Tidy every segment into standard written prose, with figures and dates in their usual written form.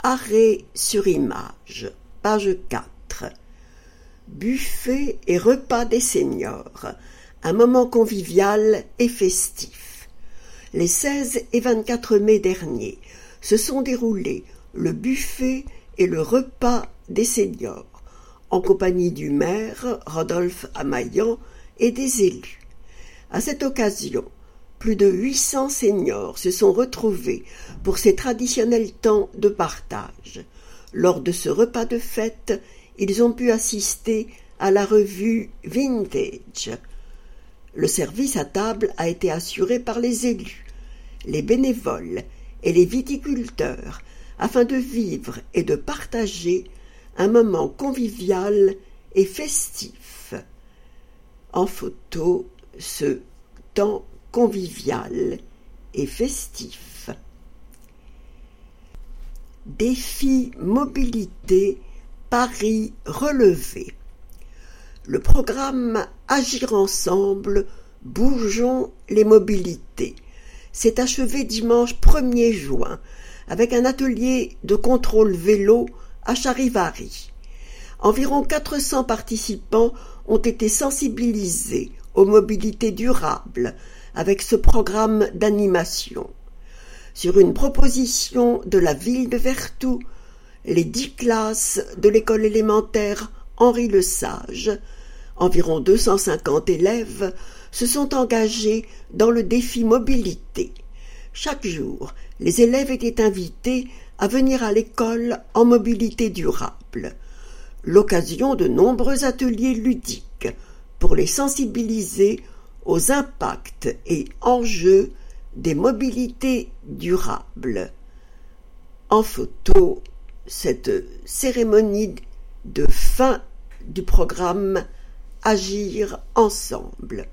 Arrêt sur image, page 4. Buffet et repas des seniors, un moment convivial et festif. Les 16 et 24 mai derniers se sont déroulés le buffet et le repas des seniors, en compagnie du maire Rodolphe Amaillan et des élus. À cette occasion, plus de 800 seniors se sont retrouvés pour ces traditionnels temps de partage. Lors de ce repas de fête, ils ont pu assister à la revue Vintage. Le service à table a été assuré par les élus, les bénévoles et les viticulteurs afin de vivre et de partager un moment convivial et festif. En photo, ce temps convivial et festif. Défi mobilité Paris relevé. Le programme Agir ensemble, bougeons les mobilités s'est achevé dimanche 1er juin avec un atelier de contrôle vélo à Charivari. Environ 400 participants ont été sensibilisés aux mobilités durables avec ce programme d'animation. Sur une proposition de la ville de Vertou, les 10 classes de l'école élémentaire Henri Le Sage, environ 250 élèves, se sont engagés dans le défi mobilité. Chaque jour, les élèves étaient invités à venir à l'école en mobilité durable. L'occasion de nombreux ateliers ludiques pour les sensibiliser aux impacts et enjeux des mobilités durables. En photo, cette cérémonie de fin du programme Agir ensemble.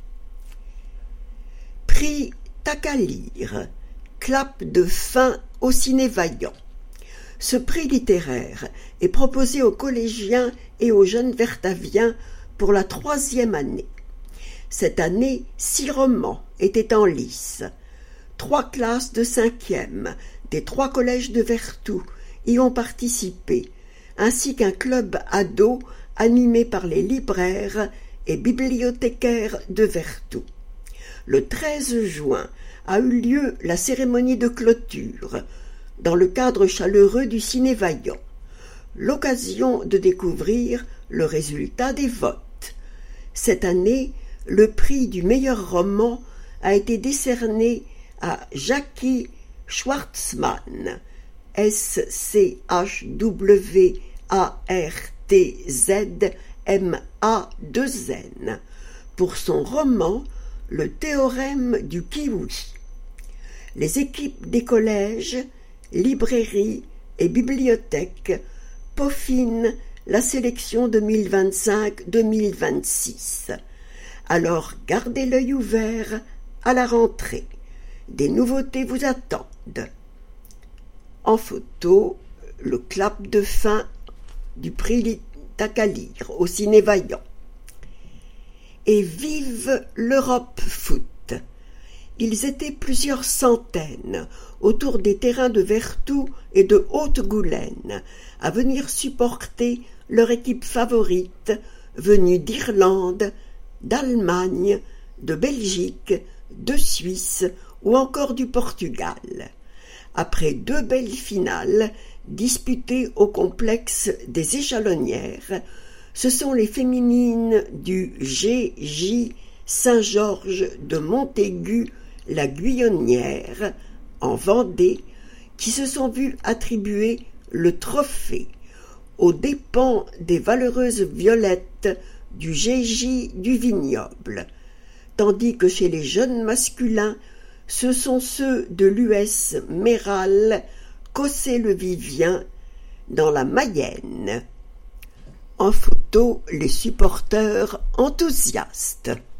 Prix Takalir, clap de fin au Ciné Vaillant. Ce prix littéraire est proposé aux collégiens et aux jeunes vertaviens pour la 3e année. Cette année, 6 romans étaient en lice. 3 classes de 5e des 3 collèges de Vertou y ont participé, ainsi qu'un club ado animé par les libraires et bibliothécaires de Vertou. Le 13 juin a eu lieu la cérémonie de clôture, dans le cadre chaleureux du Ciné Vaillant. L'occasion de découvrir le résultat des votes. Cette année, le prix du meilleur roman a été décerné à Jackie Schwartzman, SCHWARTZMA2N, pour son roman Le théorème du kiwi. Les équipes des collèges, librairies et bibliothèques peaufinent la sélection 2025-2026. Alors gardez l'œil ouvert à la rentrée. Des nouveautés vous attendent. En photo, le clap de fin du prix Takalir au Ciné Vaillant. Et vive l'Europe Foot! Ils étaient plusieurs centaines autour des terrains de Vertou et de Haute-Goulaine à venir supporter leur équipe favorite venue d'Irlande, d'Allemagne, de Belgique, de Suisse ou encore du Portugal. Après 2 belles finales disputées au complexe des Échalonnières, ce sont les féminines du GJ Saint-Georges de Montaigu-la Guyonnière, en Vendée, qui se sont vues attribuer le trophée aux dépens des valeureuses violettes du GJ du Vignoble, tandis que chez les jeunes masculins, ce sont ceux de l'US Méral Cossé-le-Vivien dans la Mayenne. En photo, les supporters enthousiastes.